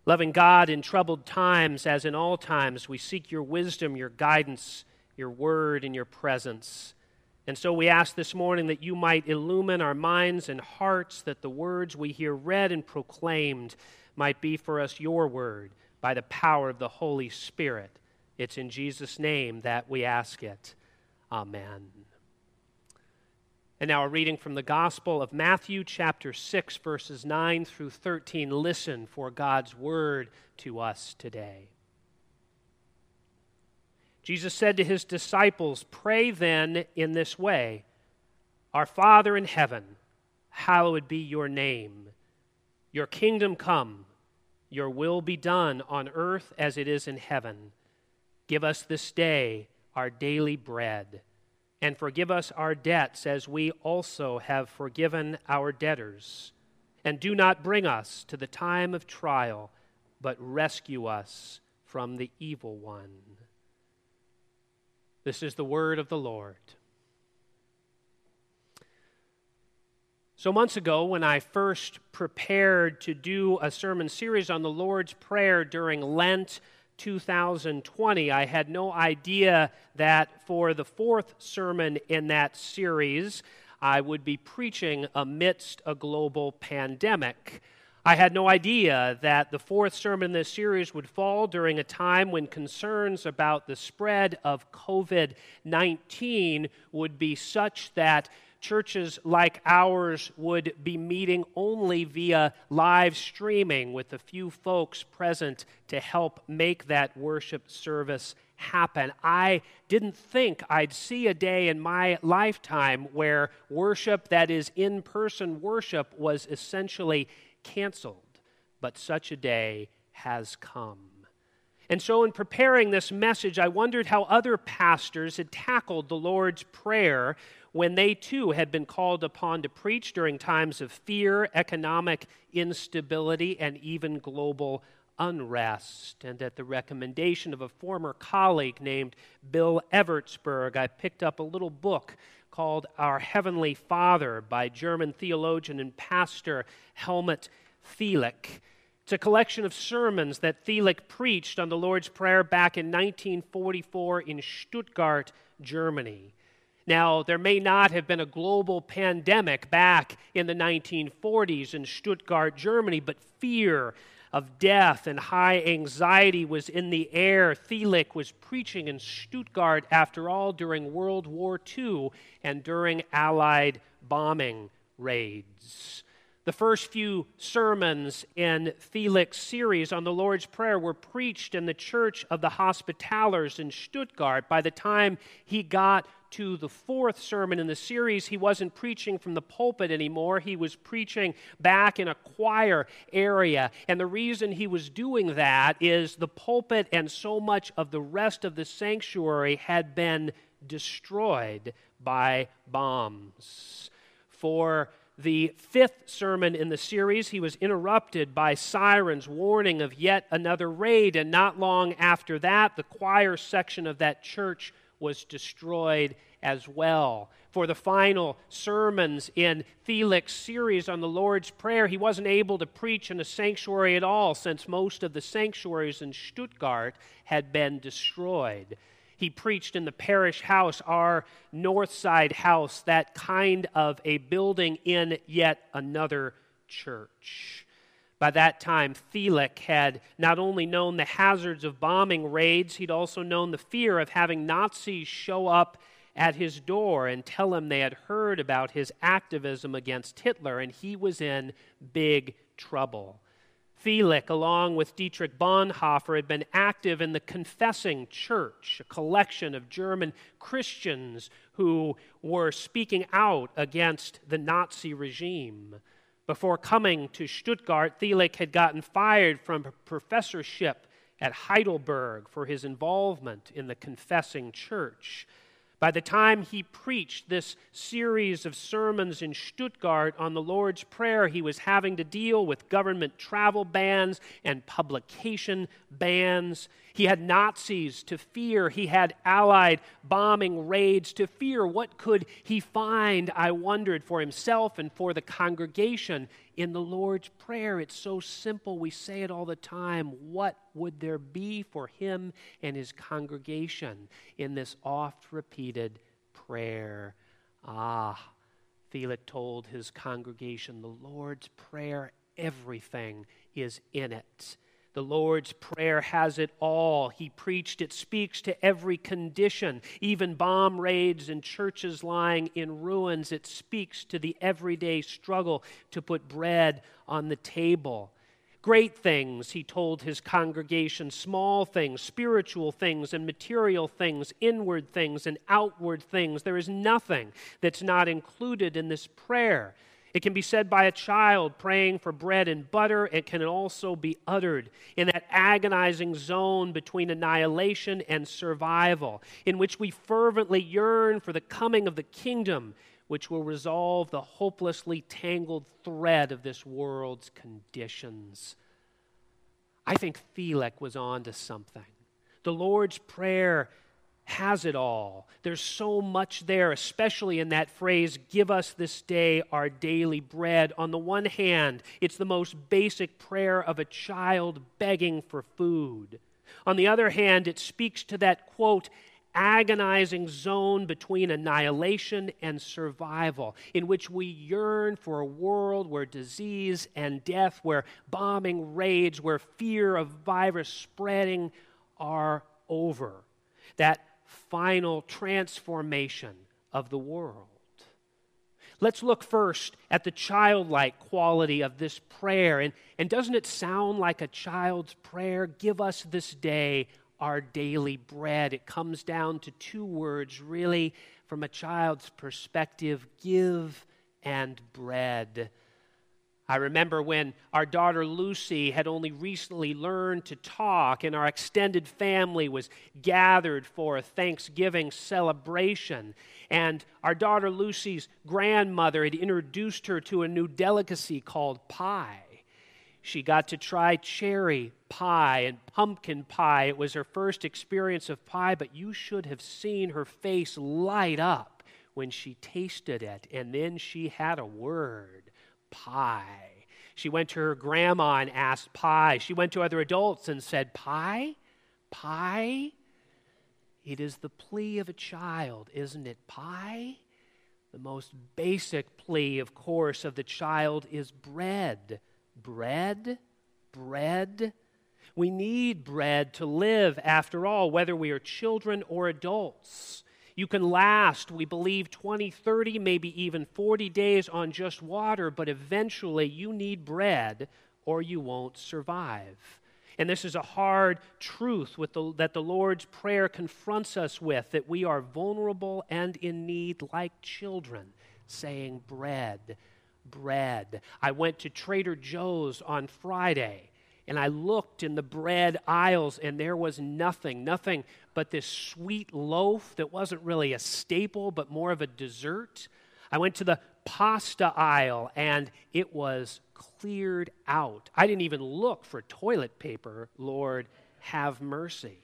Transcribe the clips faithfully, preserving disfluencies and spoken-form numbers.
Loving God, in troubled times, as in all times, we seek your wisdom, your guidance, your word, and your presence. And so we ask this morning that you might illumine our minds and hearts, that the words we hear read and proclaimed might be for us your word by the power of the Holy Spirit. It's in Jesus' name that we ask it. Amen. And now a reading from the Gospel of Matthew, chapter six, verses nine through thirteen. Listen for God's word to us today. Jesus said to his disciples, "Pray then in this way, Our Father in heaven, hallowed be your name. Your kingdom come, your will be done on earth as it is in heaven. Give us this day our daily bread. And forgive us our debts as we also have forgiven our debtors. And do not bring us to the time of trial, but rescue us from the evil one." This is the word of the Lord. So months ago, when I first prepared to do a sermon series on the Lord's Prayer during Lent two thousand twenty, I had no idea that for the fourth sermon in that series, I would be preaching amidst a global pandemic. I had no idea that the fourth sermon in this series would fall during a time when concerns about the spread of covid nineteen would be such that churches like ours would be meeting only via live streaming with a few folks present to help make that worship service happen. I didn't think I'd see a day in my lifetime where worship, that is in-person worship, was essentially canceled, but such a day has come. And so in preparing this message, I wondered how other pastors had tackled the Lord's Prayer when they too had been called upon to preach during times of fear, economic instability, and even global unrest. And at the recommendation of a former colleague named Bill Evertsberg, I picked up a little book called Our Heavenly Father by German theologian and pastor Helmut Thielicke. It's a collection of sermons that Thielicke preached on the Lord's Prayer back in nineteen forty-four in Stuttgart, Germany. Now, there may not have been a global pandemic back in the nineteen forties in Stuttgart, Germany, but fear of death and high anxiety was in the air. Thielicke was preaching in Stuttgart, after all, during World War Two and during Allied bombing raids. The first few sermons in Thielicke's series on the Lord's Prayer were preached in the Church of the Hospitallers in Stuttgart. By the time he got to the fourth sermon in the series, he wasn't preaching from the pulpit anymore. He was preaching back in a choir area. And the reason he was doing that is the pulpit and so much of the rest of the sanctuary had been destroyed by bombs. For the fifth sermon in the series, he was interrupted by sirens warning of yet another raid, and not long after that, the choir section of that church was destroyed as well. For the final sermons in Thielicke's series on the Lord's Prayer, he wasn't able to preach in a sanctuary at all, since most of the sanctuaries in Stuttgart had been destroyed. He preached in the parish house, our North Side house, that kind of a building in yet another church. By that time, Thielicke had not only known the hazards of bombing raids, he'd also known the fear of having Nazis show up at his door and tell him they had heard about his activism against Hitler, and he was in big trouble. Thielicke, along with Dietrich Bonhoeffer, had been active in the Confessing Church, a collection of German Christians who were speaking out against the Nazi regime. Before coming to Stuttgart, Thielicke had gotten fired from a professorship at Heidelberg for his involvement in the Confessing Church. By the time he preached this series of sermons in Stuttgart on the Lord's Prayer, he was having to deal with government travel bans and publication bans. He had Nazis to fear. He had Allied bombing raids to fear. What could he find, I wondered, for himself and for the congregation in the Lord's Prayer. It's so simple. We say it all the time. What would there be for him and his congregation in this oft-repeated prayer? Ah, Felix told his congregation, the Lord's Prayer, everything is in it. The Lord's Prayer has it all. He preached it speaks to every condition, even bomb raids and churches lying in ruins. It speaks to the everyday struggle to put bread on the table. Great things, he told his congregation, small things, spiritual things and material things, inward things and outward things. There is nothing that's not included in this prayer. It can be said by a child praying for bread and butter. It can also be uttered in that agonizing zone between annihilation and survival, in which we fervently yearn for the coming of the kingdom, which will resolve the hopelessly tangled thread of this world's conditions. I think Felix was on to something. The Lord's Prayer has it all. There's so much there, especially in that phrase, give us this day our daily bread. On the one hand, it's the most basic prayer of a child begging for food. On the other hand, it speaks to that, quote, agonizing zone between annihilation and survival, in which we yearn for a world where disease and death, where bombing rage, where fear of virus spreading are over. That final transformation of the world. Let's look first at the childlike quality of this prayer. And, and doesn't it sound like a child's prayer? Give us this day our daily bread. It comes down to two words, really, from a child's perspective, give and bread. I remember when our daughter Lucy had only recently learned to talk and our extended family was gathered for a Thanksgiving celebration. And our daughter Lucy's grandmother had introduced her to a new delicacy called pie. She got to try cherry pie and pumpkin pie. It was her first experience of pie, but you should have seen her face light up when she tasted it. And then she had a word. Pie. She went to her grandma and asked pie. She went to other adults and said, pie? Pie? It is the plea of a child, isn't it? Pie? The most basic plea, of course, of the child is bread. Bread? Bread? We need bread to live, after all, whether we are children or adults. You can last, we believe, twenty, thirty, maybe even forty days on just water, but eventually you need bread or you won't survive. And this is a hard truth with the, that the Lord's Prayer confronts us with, that we are vulnerable and in need like children, saying bread, bread. I went to Trader Joe's on Friday, and I looked in the bread aisles, and there was nothing, nothing but this sweet loaf that wasn't really a staple, but more of a dessert. I went to the pasta aisle, and it was cleared out. I didn't even look for toilet paper. Lord, have mercy.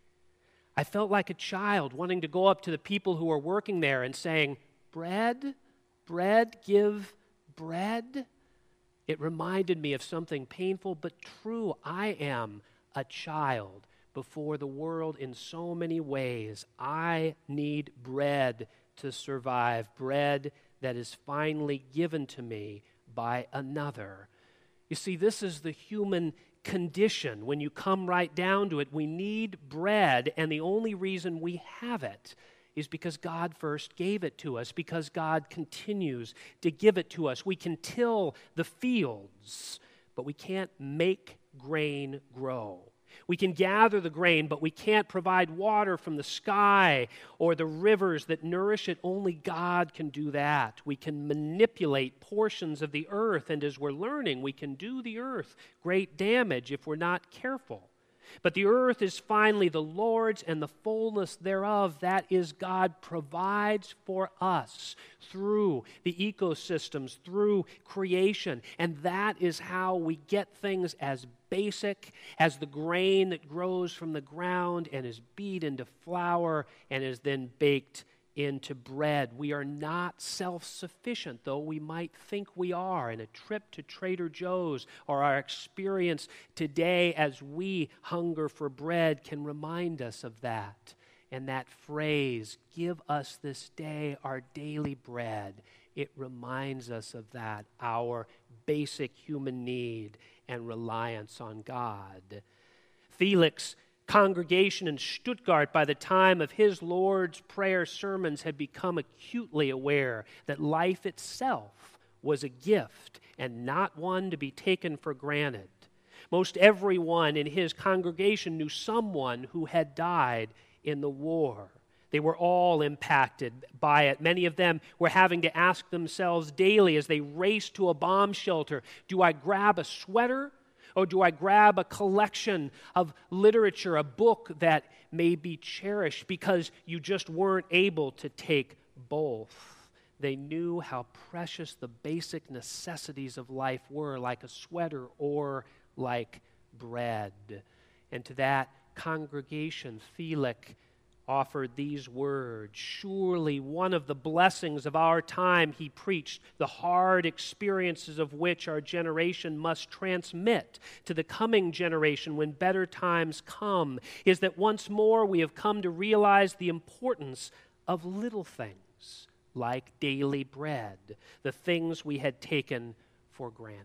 I felt like a child wanting to go up to the people who were working there and saying, bread, bread, give bread. It reminded me of something painful but true. I am a child before the world in so many ways. I need bread to survive, bread that is finally given to me by another. You see, this is the human condition. When you come right down to it, we need bread, and the only reason we have it is because God first gave it to us, because God continues to give it to us. We can till the fields, but we can't make grain grow. We can gather the grain, but we can't provide water from the sky or the rivers that nourish it. Only God can do that. We can manipulate portions of the earth, and as we're learning, we can do the earth great damage if we're not careful. But the earth is finally the Lord's and the fullness thereof. That is, God provides for us through the ecosystems, through creation. And that is how we get things as basic as the grain that grows from the ground and is beat into flour and is then baked into bread. We are not self-sufficient, though we might think we are. And a trip to Trader Joe's or our experience today as we hunger for bread can remind us of that. And that phrase, give us this day our daily bread, it reminds us of that, our basic human need and reliance on God. Felix' congregation in Stuttgart, by the time of his Lord's Prayer sermons, had become acutely aware that life itself was a gift and not one to be taken for granted. Most everyone in his congregation knew someone who had died in the war. They were all impacted by it. Many of them were having to ask themselves daily as they raced to a bomb shelter, do I grab a sweater? Or do I grab a collection of literature, a book that may be cherished, because you just weren't able to take both? They knew how precious the basic necessities of life were, like a sweater or like bread. And to that congregation, Felix offered these words. Surely one of the blessings of our time, he preached, the hard experiences of which our generation must transmit to the coming generation when better times come, is that once more we have come to realize the importance of little things like daily bread, the things we had taken for granted.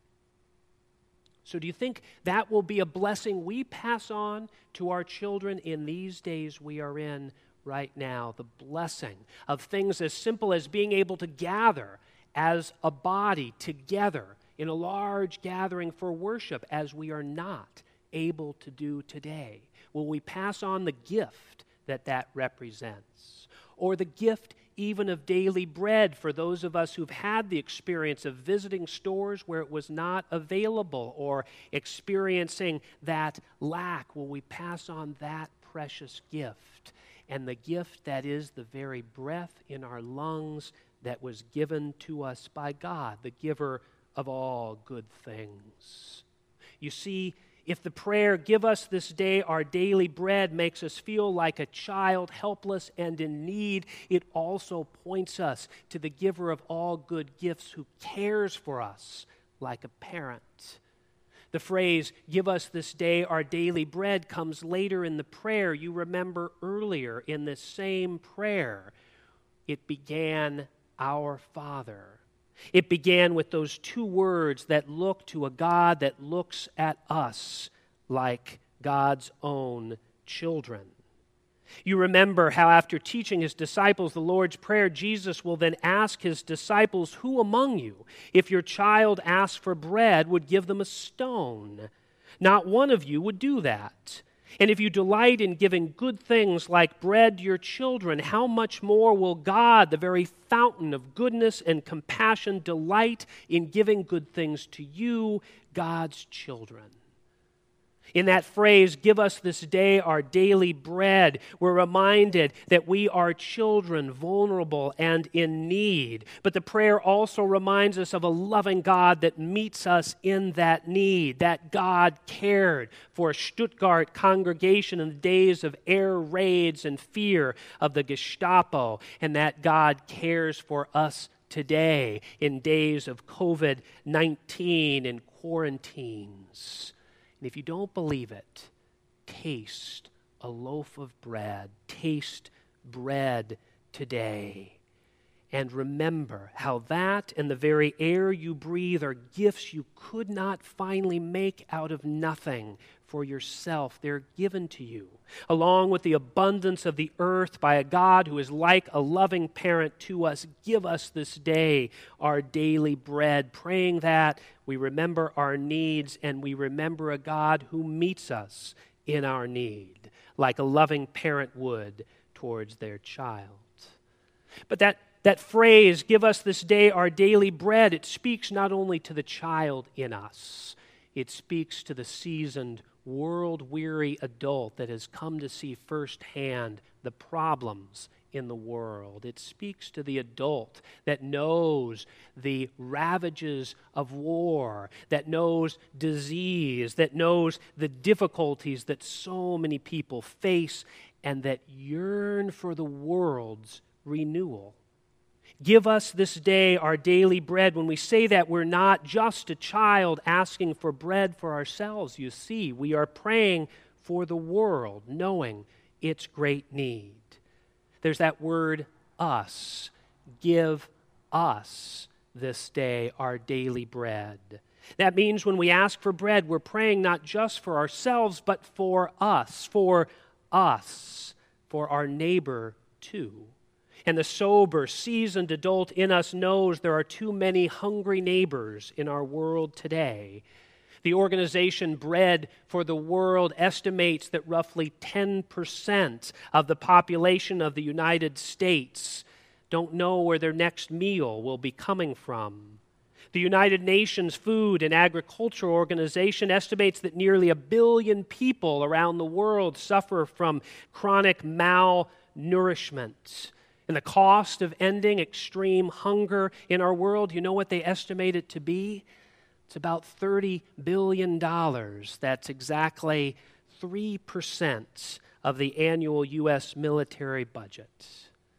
So do you think that will be a blessing we pass on to our children in these days we are in right now? The blessing of things as simple as being able to gather as a body together in a large gathering for worship, as we are not able to do today. Will we pass on the gift that that represents? Or the gift even of daily bread for those of us who've had the experience of visiting stores where it was not available, or experiencing that lack? Will we pass on that precious gift, and the gift that is the very breath in our lungs that was given to us by God, the giver of all good things? You see, if the prayer, give us this day our daily bread, makes us feel like a child, helpless and in need, it also points us to the giver of all good gifts who cares for us like a parent. The phrase, give us this day our daily bread, comes later in the prayer. You remember earlier in this same prayer, it began, Our Father. It began with those two words that look to a God that looks at us like God's own children. You remember how after teaching his disciples the Lord's Prayer, Jesus will then ask his disciples, who among you, if your child asks for bread, would give them a stone? Not one of you would do that. And if you delight in giving good things like bread to your children, how much more will God, the very fountain of goodness and compassion, delight in giving good things to you, God's children? In that phrase, give us this day our daily bread, we're reminded that we are children, vulnerable and in need. But the prayer also reminds us of a loving God that meets us in that need. That God cared for a Stuttgart congregation in the days of air raids and fear of the Gestapo, and that God cares for us today in days of covid nineteen and quarantines. And if you don't believe it, taste a loaf of bread. Taste bread today. And remember how that and the very air you breathe are gifts you could not finally make out of nothing for yourself. They're given to you, along with the abundance of the earth, by a God who is like a loving parent to us. Give us this day our daily bread, praying that we remember our needs and we remember a God who meets us in our need, like a loving parent would towards their child. But that That phrase, give us this day our daily bread, it speaks not only to the child in us, it speaks to the seasoned, world-weary adult that has come to see firsthand the problems in the world. It speaks to the adult that knows the ravages of war, that knows disease, that knows the difficulties that so many people face, and that yearn for the world's renewal. Give us this day our daily bread. When we say that, we're not just a child asking for bread for ourselves. You see, we are praying for the world, knowing its great need. There's that word, us. Give us this day our daily bread. That means when we ask for bread, we're praying not just for ourselves, but for us, for us, for our neighbor too. And the sober, seasoned adult in us knows there are too many hungry neighbors in our world today. The organization Bread for the World estimates that roughly ten percent of the population of the United States don't know where their next meal will be coming from. The United Nations Food and Agriculture Organization estimates that nearly a billion people around the world suffer from chronic malnourishment. And the cost of ending extreme hunger in our world, you know what they estimate it to be? It's about thirty billion dollars. That's exactly three percent of the annual U S military budget.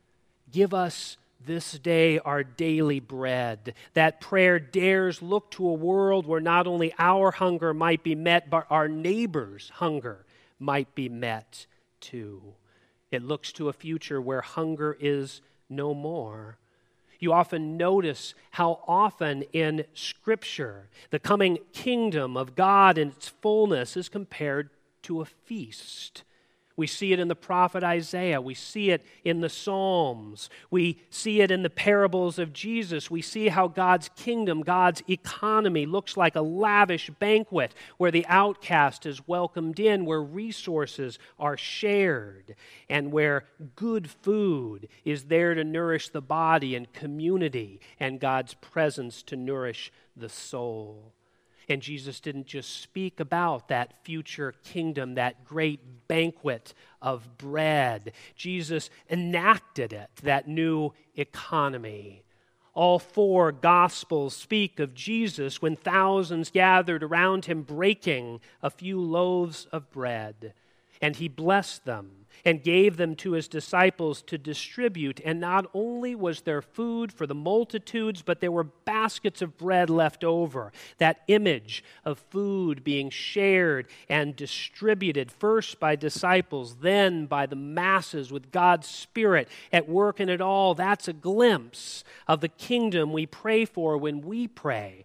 Give us this day our daily bread. That prayer dares look to a world where not only our hunger might be met, but our neighbor's hunger might be met too. It looks to a future where hunger is no more. You often notice how often in Scripture the coming kingdom of God in its fullness is compared to a feast. We see it in the prophet Isaiah. We see it in the Psalms. We see it in the parables of Jesus. We see how God's kingdom, God's economy looks like a lavish banquet where the outcast is welcomed in, where resources are shared, and where good food is there to nourish the body and community, and God's presence to nourish the soul. And Jesus didn't just speak about that future kingdom, that great banquet of bread. Jesus enacted it, that new economy. All four Gospels speak of Jesus when thousands gathered around him breaking a few loaves of bread. And he blessed them and gave them to his disciples to distribute. And not only was there food for the multitudes, but there were baskets of bread left over. That image of food being shared and distributed, first by disciples, then by the masses with God's Spirit at work in it all. That's a glimpse of the kingdom we pray for when we pray.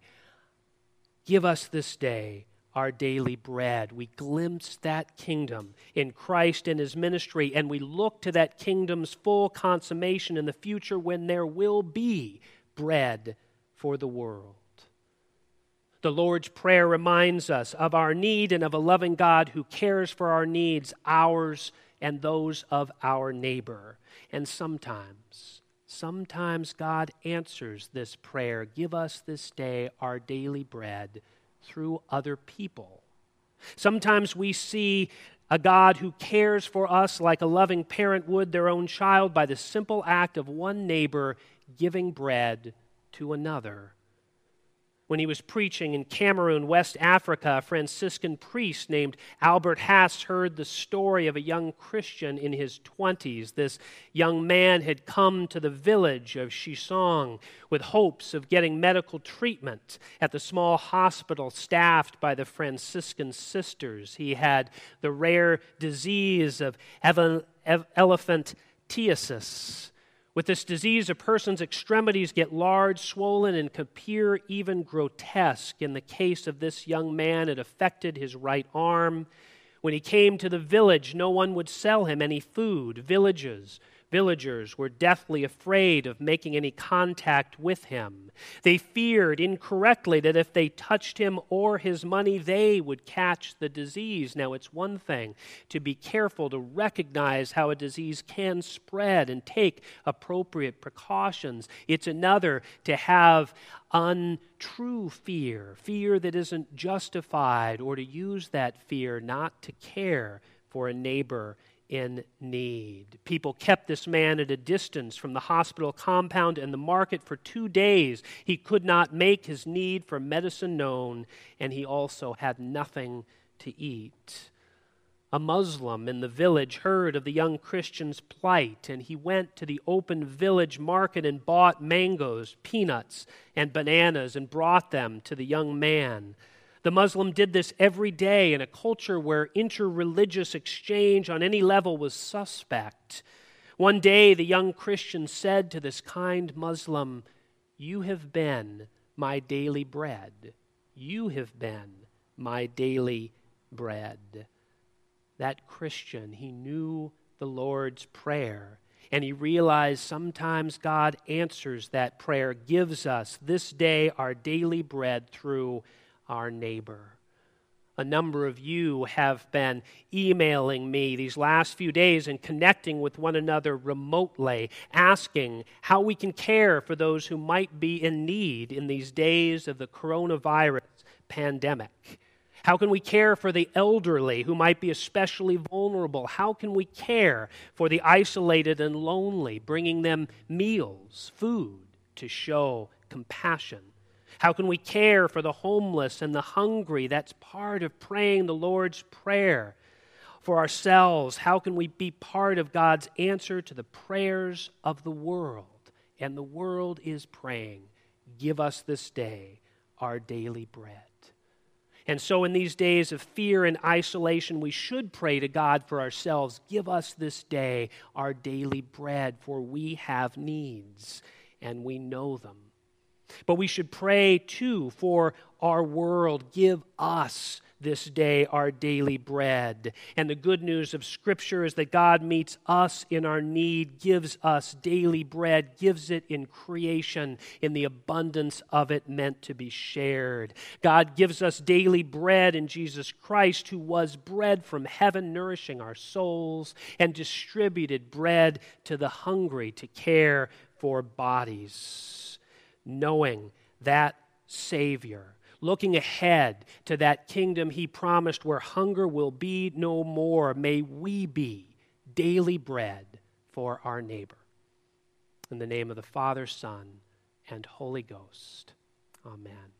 Give us this day our daily bread. We glimpse that kingdom in Christ and his ministry, and we look to that kingdom's full consummation in the future when there will be bread for the world. The Lord's Prayer reminds us of our need and of a loving God who cares for our needs, ours and those of our neighbor. And sometimes, sometimes God answers this prayer, give us this day our daily bread, through other people. Sometimes we see a God who cares for us like a loving parent would their own child by the simple act of one neighbor giving bread to another. When he was preaching in Cameroon, West Africa, a Franciscan priest named Albert Hass heard the story of a young Christian in his twenties. This young man had come to the village of Chisong with hopes of getting medical treatment at the small hospital staffed by the Franciscan sisters. He had the rare disease of elephantiasis. With this disease, a person's extremities get large, swollen, and can appear even grotesque. In the case of this young man, it affected his right arm. When he came to the village, no one would sell him any food. Villages, villagers were deathly afraid of making any contact with him. They feared incorrectly that if they touched him or his money, they would catch the disease. Now, it's one thing to be careful to recognize how a disease can spread and take appropriate precautions. It's another to have untrue fear, fear that isn't justified, or to use that fear not to care for a neighbor in need. People kept this man at a distance from the hospital compound and the market for two days. He could not make his need for medicine known, and he also had nothing to eat. A Muslim in the village heard of the young Christian's plight, and he went to the open village market and bought mangoes, peanuts, and bananas and brought them to the young man. The Muslim did this every day in a culture where interreligious exchange on any level was suspect. One day, the young Christian said to this kind Muslim, "You have been my daily bread. You have been my daily bread." That Christian, he knew the Lord's Prayer, and he realized sometimes God answers that prayer, gives us this day our daily bread through our neighbor. A number of you have been emailing me these last few days and connecting with one another remotely, asking how we can care for those who might be in need in these days of the coronavirus pandemic. How can we care for the elderly who might be especially vulnerable? How can we care for the isolated and lonely, bringing them meals, food, to show compassion? How can we care for the homeless and the hungry? That's part of praying the Lord's Prayer. For ourselves, how can we be part of God's answer to the prayers of the world? And the world is praying, "Give us this day our daily bread." And so in these days of fear and isolation, we should pray to God for ourselves. Give us this day our daily bread, for we have needs, and we know them. But we should pray, too, for our world. Give us this day our daily bread. And the good news of Scripture is that God meets us in our need, gives us daily bread, gives it in creation, in the abundance of it meant to be shared. God gives us daily bread in Jesus Christ, who was bread from heaven, nourishing our souls, and distributed bread to the hungry to care for bodies. Knowing that Savior, looking ahead to that kingdom he promised where hunger will be no more, may we be daily bread for our neighbor. In the name of the Father, Son, and Holy Ghost. Amen.